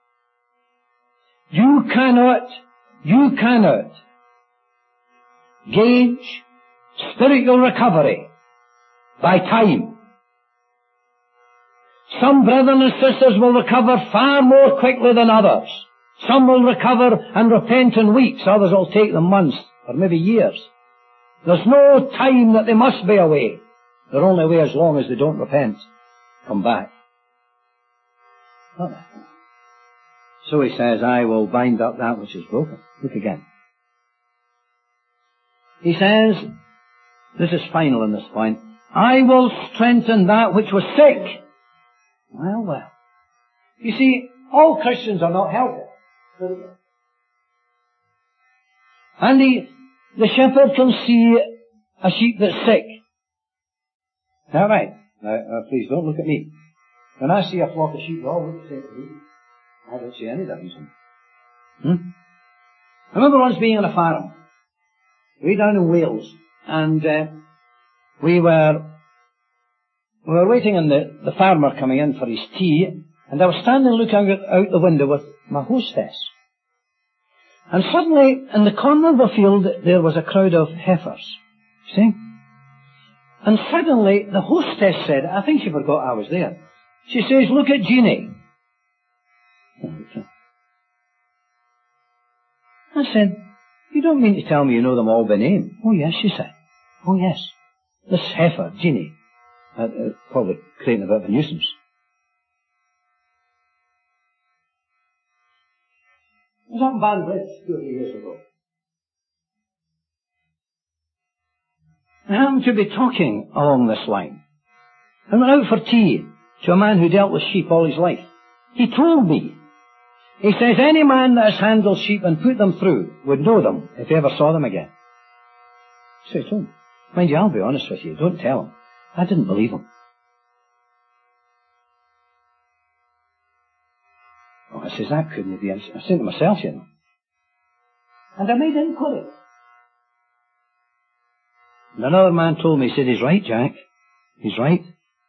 You cannot gauge spiritual recovery by time. Some brethren and sisters will recover far more quickly than others. Some will recover and repent in weeks, others will take them months or maybe years. There's no time that they must be away. They're only away as long as they don't repent. Come back. So he says, I will bind up that which is broken. Look again. He says, this is final in this point, I will strengthen that which was sick. Well. You see, all Christians are not healthy. And the shepherd can see a sheep that's sick. Now, right. Now, please don't look at me. When I see a flock of sheep, they all look the same to me. I don't see any difference in them. I remember once being on a farm, way down in Wales, and we were waiting on the farmer coming in for his tea, and I was standing looking out the window with my hostess. And suddenly, in the corner of the field, there was a crowd of heifers. See? And suddenly, the hostess said, I think she forgot I was there. She says, look at Jeannie. I said, you don't mean to tell me you know them all by name? Oh yes, she said. Oh yes. This heifer, Jeannie, probably creating a bit of a nuisance. I was up in Banbridge 2 or 3 years ago. I happened to be talking along this line. I went out for tea to a man who dealt with sheep all his life. He told me, he says, any man that has handled sheep and put them through would know them if he ever saw them again. So I told him, mind you, I'll be honest with you, don't tell him. I didn't believe him. Oh, I says, that couldn't be. I said to myself, you know. And I made inquiry. And another man told me, he said, he's right, Jack. He's right.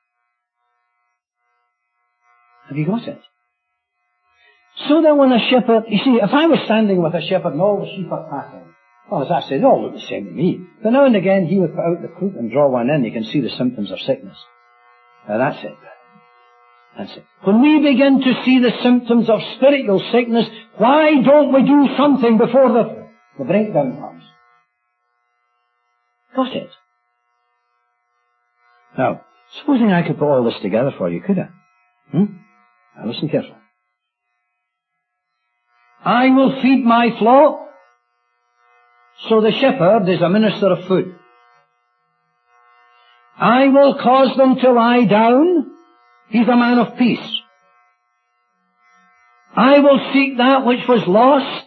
Have you got it? So that when a shepherd, you see, if I was standing with a shepherd and all the sheep are passing, well, as I said, they all look the same to me. But now and again, he would put out the crook and draw one in. You can see the symptoms of sickness. Now that's it. That's it. When we begin to see the symptoms of spiritual sickness, why don't we do something before the breakdown comes? Got it? Now, supposing I could put all this together for you, could I? Now listen carefully. I will feed my flock, so the shepherd is a minister of food. I will cause them to lie down, he's a man of peace. I will seek that which was lost,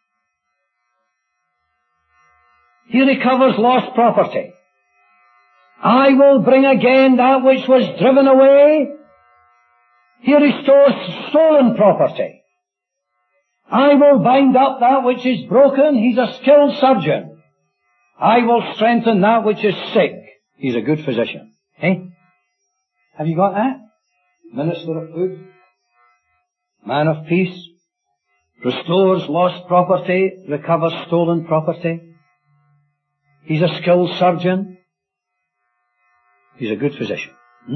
he recovers lost property. I will bring again that which was driven away, he restores stolen property. I will bind up that which is broken, he's a skilled surgeon. I will strengthen that which is sick, he's a good physician. Eh? Have you got that? Minister of food, man of peace, restores lost property, recovers stolen property. He's a skilled surgeon. He's a good physician.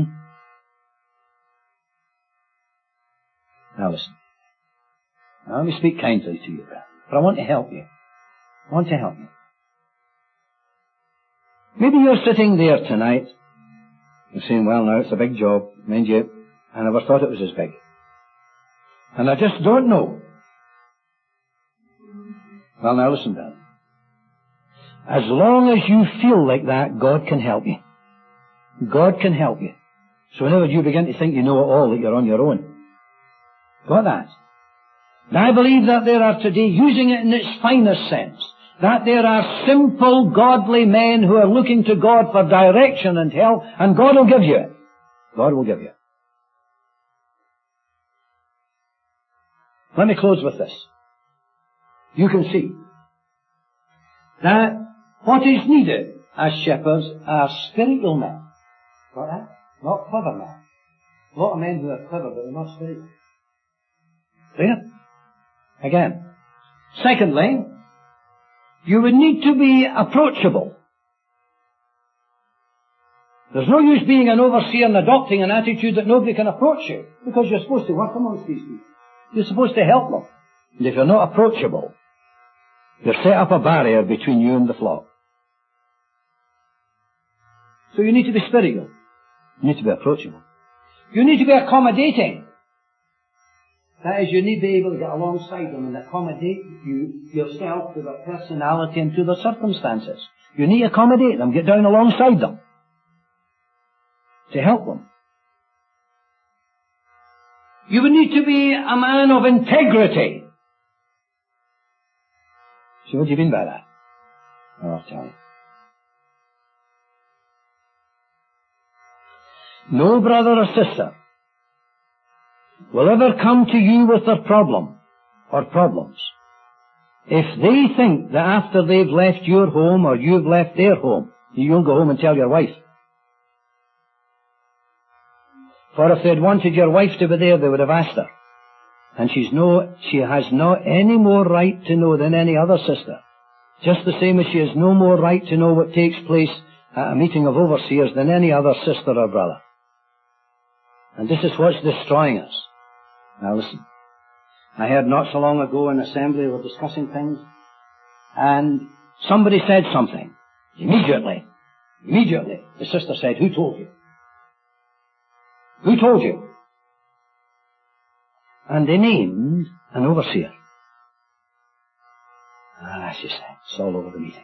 Now listen. Now let me speak kindly to you, brother, but I want to help you. I want to help you. Maybe you're sitting there tonight, you're saying, well now, it's a big job, mind you, I never thought it was as big. And I just don't know. Well now listen, brother. As long as you feel like that, God can help you. God can help you. So whenever you begin to think you know it all, that you're on your own. Got that? And I believe that there are today, using it in its finest sense, that there are simple, godly men who are looking to God for direction and help, and God will give you it. God will give you it. Let me close with this. You can see that what is needed as shepherds are spiritual men. Got that? Not clever men. A lot of men who are clever, but they're not spiritual. Clear? Again. Secondly, you would need to be approachable. There's no use being an overseer and adopting an attitude that nobody can approach you, because you're supposed to work amongst these people. You're supposed to help them. And if you're not approachable, you've set up a barrier between you and the flock. So you need to be spiritual. You need to be approachable. You need to be accommodating. That is, you need to be able to get alongside them and accommodate yourself to their personality and to their circumstances. You need to accommodate them, get down alongside them to help them. You would need to be a man of integrity. So what do you mean by that? Oh, I'll tell you. No brother or sister will ever come to you with their problem or problems if they think that after they've left your home or you've left their home, you'll go home and tell your wife. For if they'd wanted your wife to be there, they would have asked her. And she has not any more right to know than any other sister. Just the same as she has no more right to know what takes place at a meeting of overseers than any other sister or brother. And this is what's destroying us. Now listen. I heard not so long ago in assembly we were discussing things, and somebody said something. Immediately, the sister said, "Who told you? Who told you?" And they named an overseer. Ah, she said, it's all over the meeting.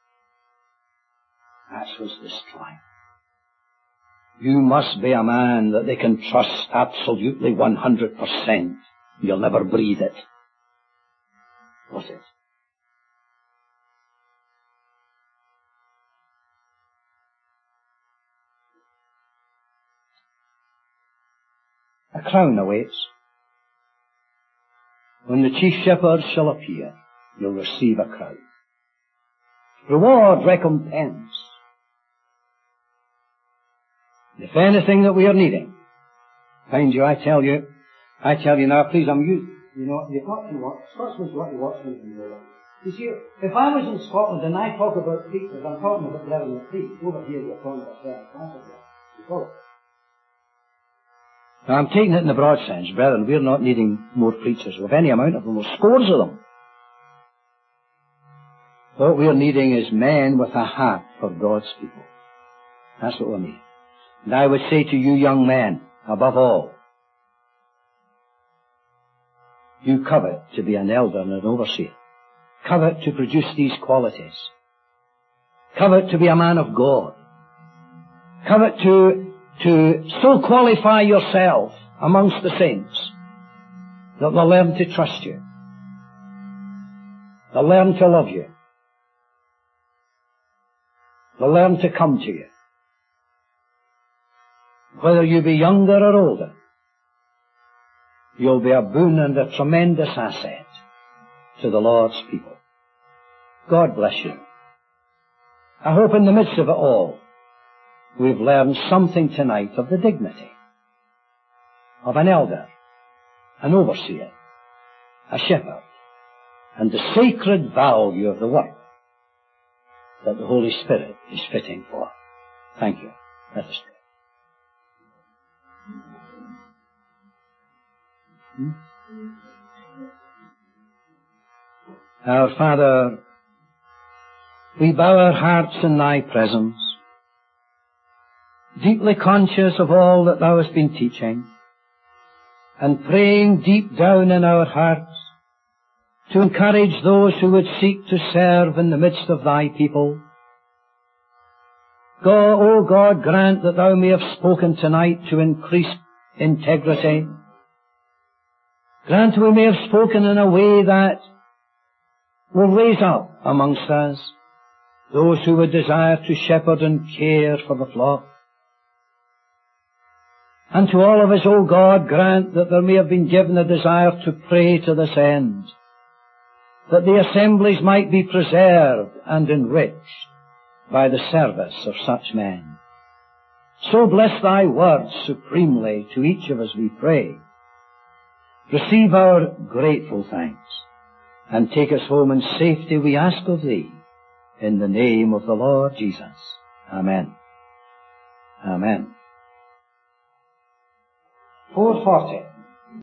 That's what's destroying. You must be a man that they can trust absolutely 100%. You'll never breathe it. What's it? A crown awaits. When the chief shepherd shall appear, you'll receive a crown. Reward, recompense. If anything that we are needing, find you, I tell you now, please, you've got to watch, Scotsman's got to watch me from there. You see, if I was in Scotland and I talk about preachers, I'm talking about reverend priests. Over here you're talking about reverend pastors. You follow? Now, I'm taking it in the broad sense, brethren. We're not needing more preachers. We've any amount of them. We've scores of them. What we're needing is men with a heart for God's people. That's what we need. And I would say to you young men, above all, you covet to be an elder and an overseer. Covet to produce these qualities. Covet to be a man of God. Covet to so qualify yourself amongst the saints that they'll learn to trust you. They'll learn to love you. They'll learn to come to you. Whether you be younger or older, you'll be a boon and a tremendous asset to the Lord's people. God bless you. I hope in the midst of it all, we've learned something tonight of the dignity of an elder, an overseer, a shepherd, and the sacred value of the work that the Holy Spirit is fitting for. Thank you. Let us pray. Our Father, we bow our hearts in Thy presence, deeply conscious of all that Thou hast been teaching, and praying deep down in our hearts to encourage those who would seek to serve in the midst of Thy people. O God, grant that Thou may have spoken tonight to increase integrity. Grant we may have spoken in a way that will raise up amongst us those who would desire to shepherd and care for the flock. And to all of us, O God, grant that there may have been given a desire to pray to this end, that the assemblies might be preserved and enriched by the service of such men. So bless Thy word supremely to each of us, we pray. Receive our grateful thanks, and take us home in safety, we ask of Thee, in the name of the Lord Jesus. Amen. Amen. 4:40.